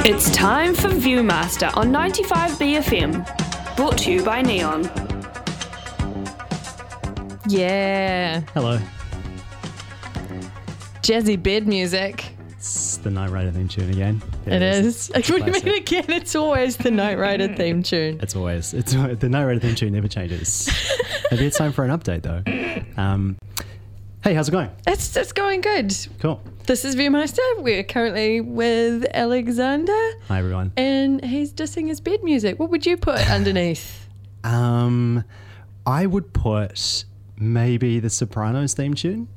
It's time for Viewmaster on 95BFM, brought to you by Neon. Yeah. Hello. Jazzy bed music. It's the Knight Rider theme tune again. It is. What do you classic. mean again? It's always the Knight Rider theme tune. It's the Knight Rider theme tune never changes. Maybe it's time for an update though. Hey, how's it going? It's going good. Cool. This is Viewmaster. We're currently with Alexander. Hi everyone. And he's dissing his bed music. What would you put underneath? I would put maybe the Sopranos theme tune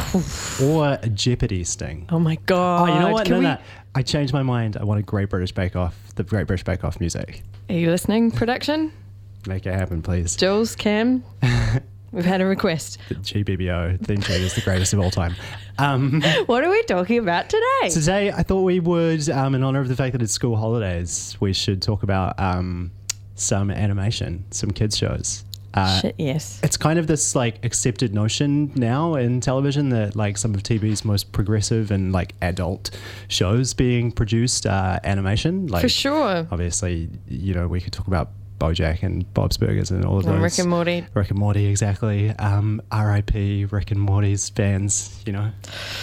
or a Jeopardy sting. Oh my God. Oh, you know what? No. I changed my mind. I want a Great British Bake Off, the Great British Bake Off music. Are you listening, production? Make it happen, please. Jules, Cam, we've had a request. The GBBO theme tune is the greatest of all time. What are we talking about today? Today, I thought we would, in honor of the fact that it's school holidays, we should talk about some animation, some kids shows. Shit, yes. It's kind of this like accepted notion now in television that like some of TV's most progressive and like adult shows being produced animation. Like, For sure. Obviously, you know, we could talk about BoJack and Bob's Burgers and all of those. Rick and Morty. Rick and Morty, exactly. R.I.P. Rick and Morty's fans, you know.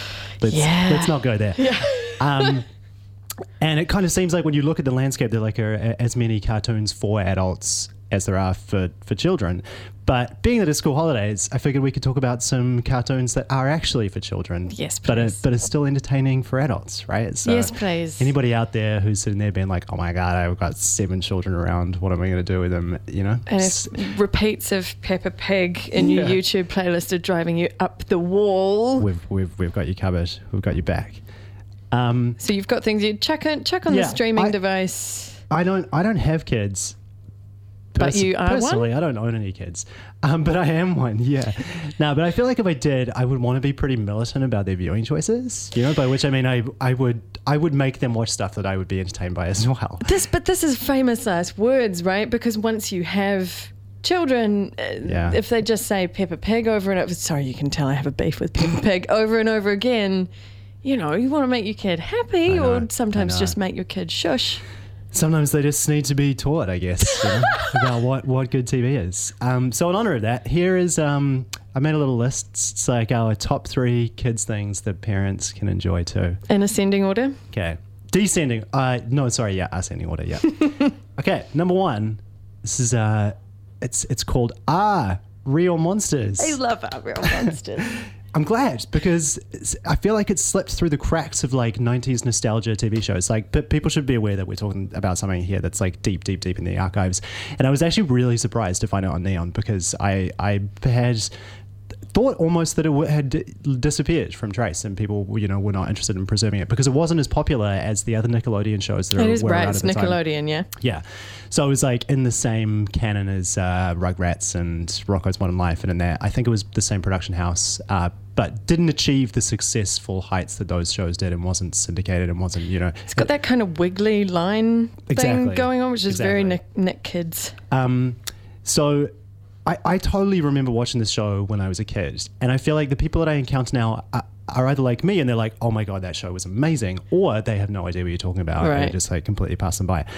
Let's not go there. Yeah. And it kind of seems like when you look at the landscape, there like are as many cartoons for adults as there are for children. But being that it's school holidays, I figured we could talk about some cartoons that are actually for children. Yes, please. But are still entertaining for adults, right? So Yes, please. Anybody out there who's sitting there being like, oh my God, I've got 7 children around. What am I going to do with them? You know? And if repeats of Peppa Pig in your YouTube playlist are driving you up the wall. We've got you covered. We've got you back. So you've got things you chuck on the streaming device. I don't have kids. But you are personally, one? I don't own any kids, but I am one. Yeah. No, but I feel like if I did, I would want to be pretty militant about their viewing choices. You know, by which I mean I would make them watch stuff that I would be entertained by as well. But this is famous last words, right? Because once you have children, if they just say Peppa Pig over and over, sorry, you can tell I have a beef with Peppa Pig over and over again. You know, you want to make your kid happy, or sometimes just make your kid shush. Sometimes they just need to be taught, I guess, you know, about what good TV is. So in honor of that, here is, I made a little list. It's like our top 3 kids things that parents can enjoy too. In ascending order? Okay. Ascending order, yeah. Okay, number 1. This is, it's called Real Monsters. I love our Real Monsters. I'm glad, because I feel like it's slipped through the cracks of like 90s nostalgia TV shows. Like, but people should be aware that we're talking about something here that's like deep in the archives. And I was actually really surprised to find it on Neon, because I had thought almost that it had disappeared from Trace, and people, you know, were not interested in preserving it because it wasn't as popular as the other Nickelodeon shows that were around at the time. Nickelodeon, yeah. Yeah. So it was like in the same canon as Rugrats and Rocko's Modern Life, and in there, I think it was the same production house, but didn't achieve the successful heights that those shows did, and wasn't syndicated, and wasn't, you know. It's got that kind of wiggly line thing going on, which is very Nick Kids. So I totally remember watching this show when I was a kid, and I feel like the people that I encounter now are either like me and they're like, oh my God, that show was amazing, or they have no idea what you're talking about, and they just like completely pass them by.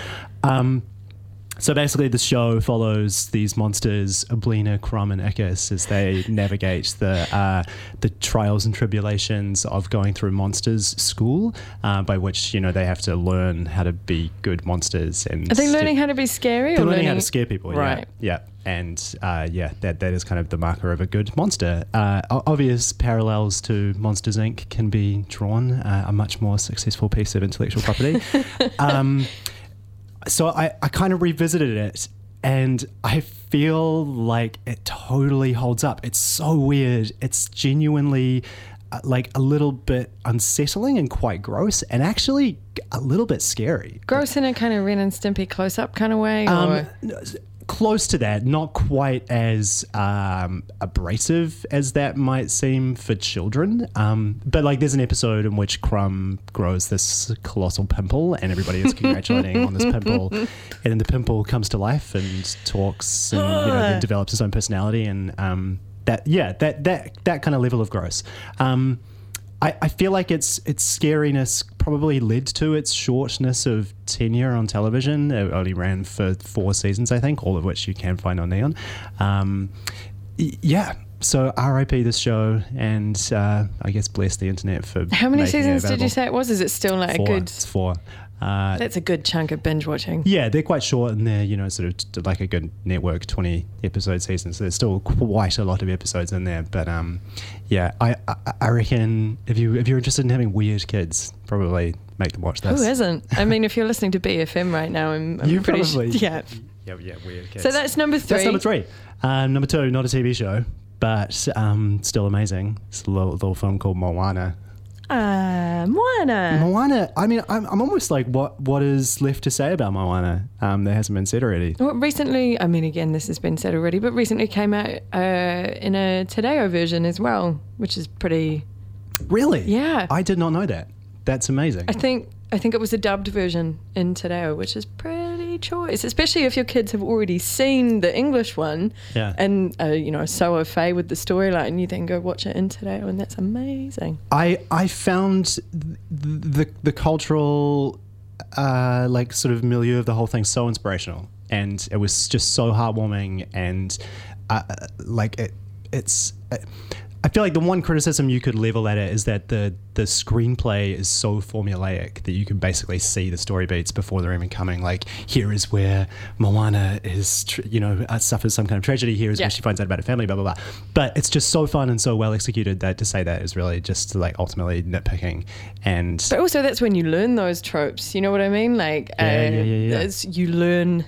So basically the show follows these monsters, Oblina, Crumb and Ickis, as they navigate the trials and tribulations of going through monsters school, by which, you know, they have to learn how to be good monsters. And are they learning how to be scary? They're learning how to scare people, right. Yeah. And that is kind of the marker of a good monster. Obvious parallels to Monsters, Inc. can be drawn, a much more successful piece of intellectual property. So I kind of revisited it, and I feel like it totally holds up. It's so weird. It's genuinely like a little bit unsettling and quite gross, and actually a little bit scary. Gross in a kind of Ren and Stimpy close-up kind of way? Or? Close to that, not quite as abrasive as that might seem for children. But like there's an episode in which Crumb grows this colossal pimple, and everybody is congratulating on this pimple, and then the pimple comes to life and talks, and you know, then develops its own personality, and that kind of level of gross. I feel like its scariness probably led to its shortness of tenure on television. It only ran for 4 seasons, I think, all of which you can find on Neon. So R.I.P. this show, and I guess bless the internet for How many seasons did you say it was? Is it still like 4. a good... It's 4. That's a good chunk of binge watching. Yeah, they're quite short, and they're sort of like a good network 20 episode season. So there's still quite a lot of episodes in there. But I reckon if you're interested in having weird kids, probably make them watch this. Who isn't? I mean, if you're listening to BFM right now, I'm you pretty probably yeah, weird kids. So that's number 3. That's number 3. Number 2, not a TV show, but still amazing. It's a little film called Moana. Moana. I mean, I'm almost like, what is left to say about Moana that hasn't been said already? Well, recently, I mean, again, this has been said already, but recently came out in a Tadeo version as well, which is pretty... Really? Yeah. I did not know that. That's amazing. I think it was a dubbed version in Tadeo, which is pretty choice, especially if your kids have already seen the English one. Yeah. And so au fait with the storyline, you then go watch it in Tadeo, and that's amazing. I found the cultural like sort of milieu of the whole thing so inspirational, and it was just so heartwarming, and it's. I feel like the one criticism you could level at it is that the screenplay is so formulaic that you can basically see the story beats before they're even coming. Like, here is where Moana is, suffers some kind of tragedy. Here is where she finds out about her family, blah, blah, blah. But it's just so fun and so well executed that to say that is really just like ultimately nitpicking. But also that's when you learn those tropes. You know what I mean? Like, you learn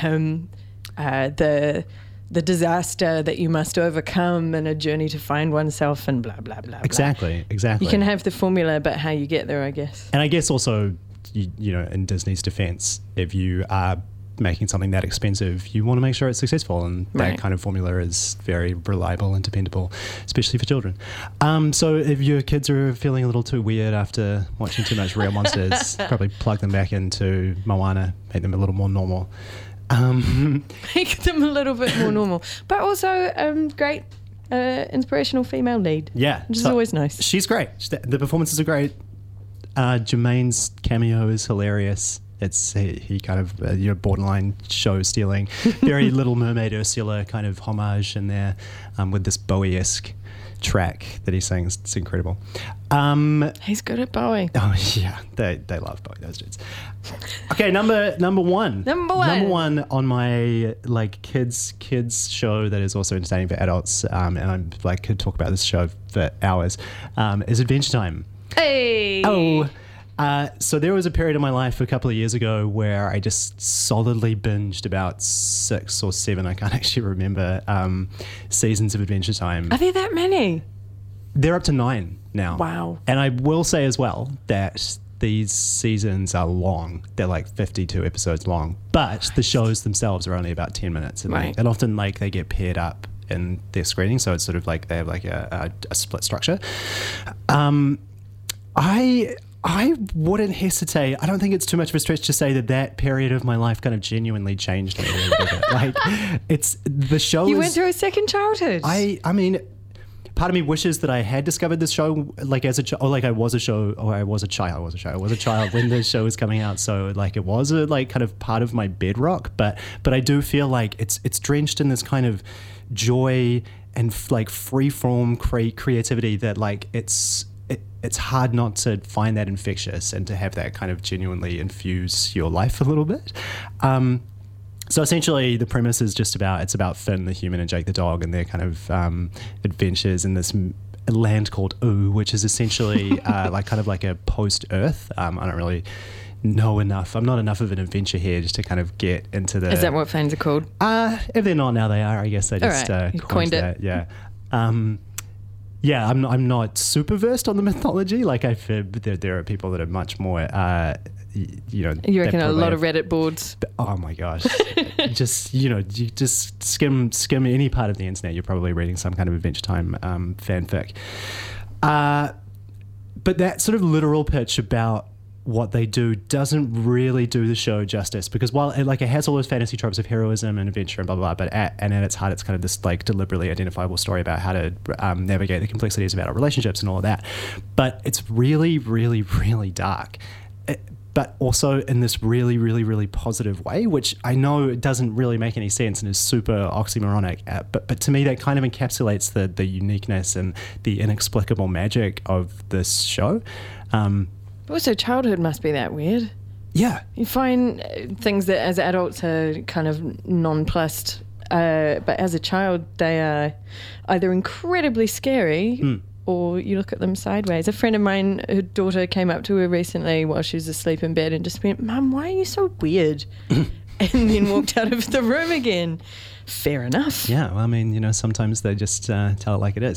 the disaster that you must overcome and a journey to find oneself and blah, blah, blah, blah. Exactly. You can have the formula, but how you get there, I guess. And I guess also, in Disney's defense, if you are making something that expensive, you want to make sure it's successful, and that kind of formula is very reliable and dependable, especially for children. So if your kids are feeling a little too weird after watching too much Real Monsters, probably plug them back into Moana, make them a little more normal. Make them a little bit more normal, but also great inspirational female lead, which is always nice. She's great. The performances are great. Jermaine's cameo is hilarious. It's he kind of borderline show stealing, very Little Mermaid Ursula kind of homage in there, with this Bowie-esque track that he sings. It's incredible. He's good at Bowie. Oh yeah, they love Bowie, those dudes. Okay, number one. Number one on my like kids show that is also entertaining for adults, and I'm like could talk about this show for hours. Is Adventure Time. Hey. Oh. So there was a period in my life a couple of years ago where I just solidly binged about 6 or 7, I can't actually remember, seasons of Adventure Time. Are there that many? They're up to 9 now. Wow. And I will say as well that these seasons are long. They're like 52 episodes long, but the shows themselves are only about 10 minutes. And often like they get paired up in their screening, so it's sort of like they have like a split structure. I wouldn't hesitate. I don't think it's too much of a stretch to say that period of my life kind of genuinely changed me a little bit. Like, it's the show. You went through a second childhood. I mean, part of me wishes that I had discovered this show like as a child, or like I was a child when the show was coming out. So like it was a like kind of part of my bedrock. But I do feel like it's drenched in this kind of joy and like free form creativity that like it's hard not to find that infectious and to have that kind of genuinely infuse your life a little bit. So essentially the premise is just it's about Finn the human and Jake the dog and their kind of adventures in this land called Ooo, which is essentially like kind of like a post-Earth. I don't really know enough. I'm not enough of an adventure head to kind of get into the... Is that what fans are called? If they're not now, they are. I guess they just coined it. Yeah. Yeah, I'm not super versed on the mythology. Like there are people that are much more, You reckon a lot of Reddit boards? Oh my gosh! you just skim any part of the internet. You're probably reading some kind of Adventure Time fanfic. But that sort of literal pitch about what they do doesn't really do the show justice, because while it has all those fantasy tropes of heroism and adventure and blah blah blah, but at its heart it's kind of this like deliberately identifiable story about how to navigate the complexities of adult relationships and all of that. But it's really, really, really dark. But also in this really, really, really positive way, which I know it doesn't really make any sense and is super oxymoronic. But to me, that kind of encapsulates the uniqueness and the inexplicable magic of this show. Also, childhood must be that weird. Yeah. You find things that as adults are kind of nonplussed, but as a child, they are either incredibly scary or you look at them sideways. A friend of mine, her daughter came up to her recently while she was asleep in bed and just went, "Mum, why are you so weird?" And then walked out of the room again. Fair enough. Yeah, well, I mean, sometimes they just tell it like it is.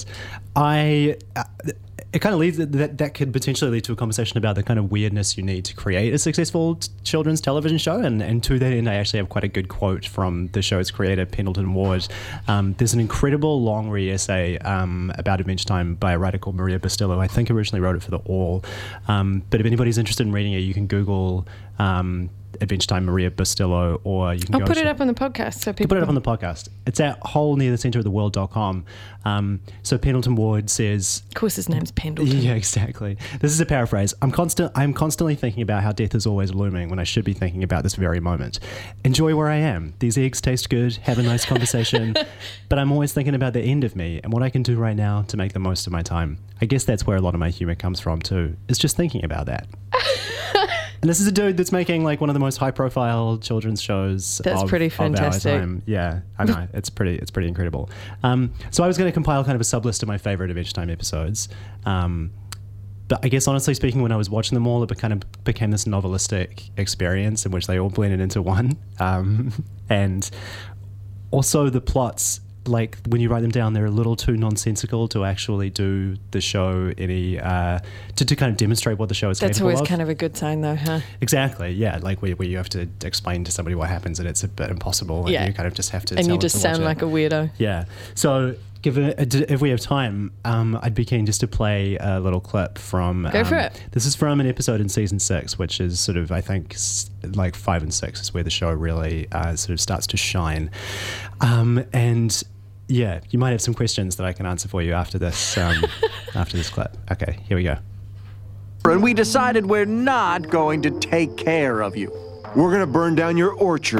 It kind of leads that could potentially lead to a conversation about the kind of weirdness you need to create a successful children's television show. And to that end, I actually have quite a good quote from the show's creator, Pendleton Ward. There's an incredible long read essay about Adventure Time by a writer called Maria Bustillo. I think originally wrote it for The All. But if anybody's interested in reading it, you can Google Adventure Time Maria Bustillo, or you can I'll put it up on the podcast so people put it up on the podcast. It's at wholenearthecenteroftheworld.com. So Pendleton Ward says, of course his name's Pendleton. Yeah, exactly. This is a paraphrase. I'm constantly thinking about how death is always looming when I should be thinking about this very moment. Enjoy where I am. These eggs taste good. Have a nice conversation. But I'm always thinking about the end of me and what I can do right now to make the most of my time. I guess that's where a lot of my humor comes from too, is just thinking about that. And this is a dude that's making like one of the most high-profile children's shows. That's pretty fantastic. Of our time. Yeah, I know. It's pretty incredible. So I was going to compile kind of a sub-list of my favorite Adventure Time episodes. But I guess honestly speaking, when I was watching them all, it kind of became this novelistic experience in which they all blended into one. And also the plots, like when you write them down, they're a little too nonsensical to actually do the show any to kind of demonstrate what the show is capable of. That's always kind of a good sign though, huh? Exactly, yeah, like where you have to explain to somebody what happens and it's a bit impossible, and you kind of just have to and tell you just sound like a weirdo. Yeah. So if we have time, I'd be keen just to play a little clip from... Go for it. This is from an episode in season 6, which is sort of, I think, like 5 and 6 is where the show really sort of starts to shine. And yeah, you might have some questions that I can answer for you after this after this clip. Okay, here we go. And we decided we're not going to take care of you. We're gonna burn down your orchard.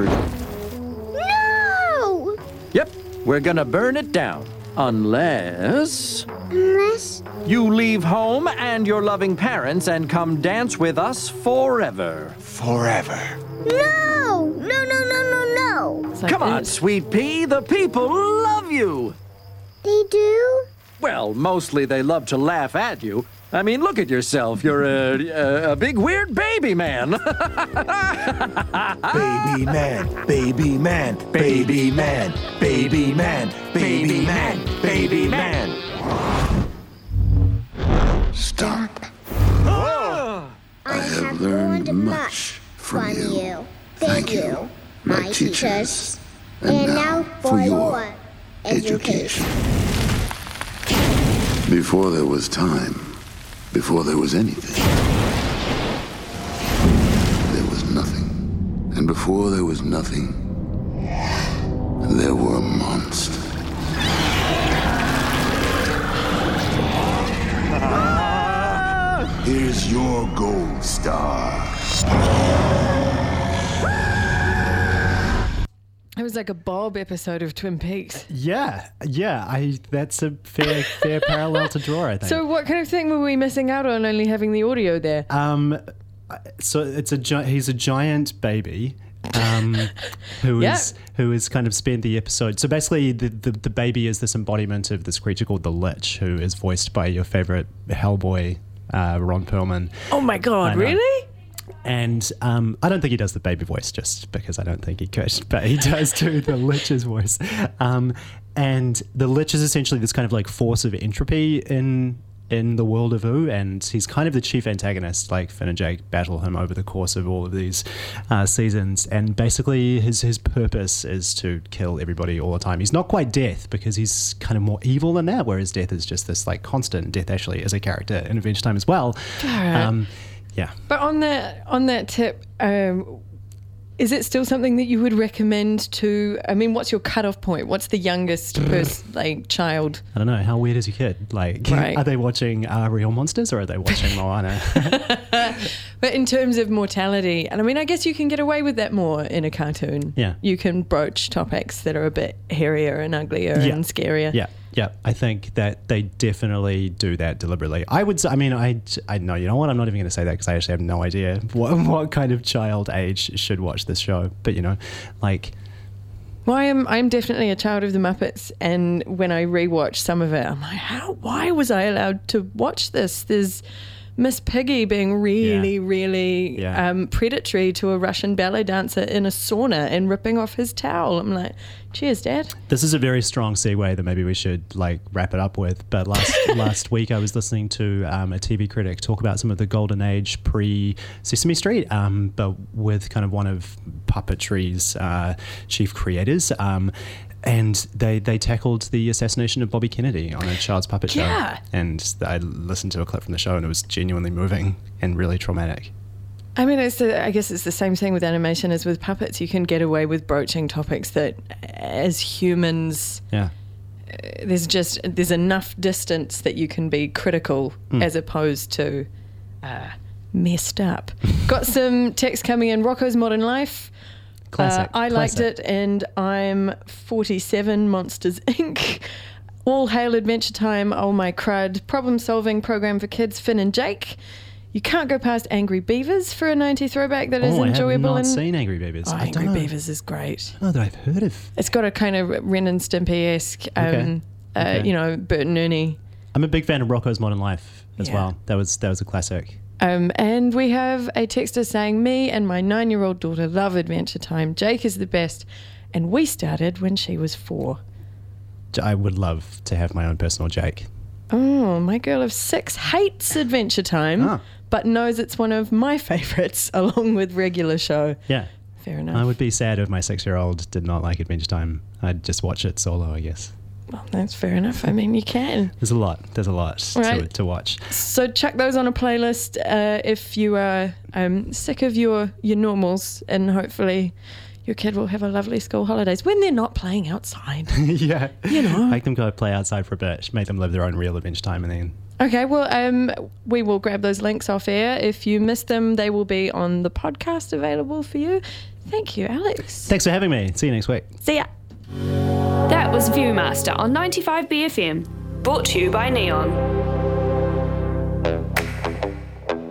No! Yep, we're gonna burn it down. Unless you leave home and your loving parents and come dance with us forever. Forever. No! No, no, no, no, no! Come on, Sweet Pea, the people love you. They do? Well, mostly they love to laugh at you. I mean, look at yourself. You're a big weird baby man. Baby man, baby man, baby man, baby man, baby man, baby man. Stop. I have learned much from you. Thank you, my teachers. And now for your education. Before there was time, before there was anything, there was nothing. And before there was nothing, there were monsters. Here's your gold star. It was like a Bob episode of Twin Peaks. Yeah. That's a fair parallel to draw, I think. So what kind of thing were we missing out on only having the audio there? So he's a giant baby who is kind of spent the episode. So basically the baby is this embodiment of this creature called the Lich, who is voiced by your favorite Hellboy, Ron Perlman. Oh my God, really? And I don't think he does the baby voice just because I don't think he could, but he does do the Lich's voice. And the Lich is essentially this kind of like force of entropy in the world of Ooo, and he's kind of the chief antagonist. Like Finn and Jake battle him over the course of all of these seasons, and basically his purpose is to kill everybody all the time. He's not quite Death because he's kind of more evil than that, whereas Death is just this like constant. Death actually is a character in Adventure Time as well. Yeah. But on that tip, is it still something that you would recommend to? I mean, what's your cutoff point? What's the youngest child? I don't know. How weird is your kid? Like, Right. Are they watching Real Monsters or are they watching Moana? But in terms of mortality, and I mean, I guess you can get away with that more in a cartoon. Yeah. You can broach topics that are a bit hairier and uglier and scarier. Yeah. I think that they definitely do that deliberately. I would say, I know, you know what? I'm not even going to say that because I actually have no idea what kind of child age should watch this show. But, like... Well, I'm definitely a child of the Muppets, and when I rewatch some of it, I'm like, why was I allowed to watch this? There's Miss Piggy being really predatory to a Russian ballet dancer in a sauna and ripping off his towel. I'm like, cheers, Dad. This is a very strong segue that maybe we should wrap it up with. But last week I was listening to a TV critic talk about some of the golden age pre-Sesame Street, but with kind of one of puppetry's chief creators. And they tackled the assassination of Bobby Kennedy on a child's puppet show. And I listened to a clip from the show and it was genuinely moving and really traumatic. I mean, I guess it's the same thing with animation as with puppets. You can get away with broaching topics that, as humans, there's enough distance that you can be critical as opposed to messed up. Got some text coming in. Rocko's Modern Life. Classic. I liked it, and I'm 47. Monsters Inc. All Hail Adventure Time. Oh my crud. Problem solving program for kids. Finn and Jake. You can't go past Angry Beavers for a 90s throwback that is enjoyable. I have not seen Angry Beavers. Angry Beavers is great. I don't know that I've heard of. It's got a kind of Ren and Stimpy-esque, Bert and Ernie. I'm a big fan of Rocko's Modern Life as well. That was a classic. And we have a texter saying, me and my 9-year-old daughter love Adventure Time. Jake is the best. And we started when she was 4. I would love to have my own personal Jake. Oh, my girl of 6 hates Adventure Time, but knows it's one of my favourites along with regular show. Yeah. Fair enough. I would be sad if my 6-year-old did not like Adventure Time. I'd just watch it solo, I guess. Well, that's fair enough. I mean, you can. There's a lot to watch. So chuck those on a playlist if you are sick of your normals, and hopefully your kid will have a lovely school holidays when they're not playing outside. Yeah. Make them go play outside for a bit. Make them live their own real Adventure Time and then... Okay, well, we will grab those links off air. If you missed them, they will be on the podcast available for you. Thank you, Alex. Thanks for having me. See you next week. See ya. That was Viewmaster on 95BFM, brought to you by Neon.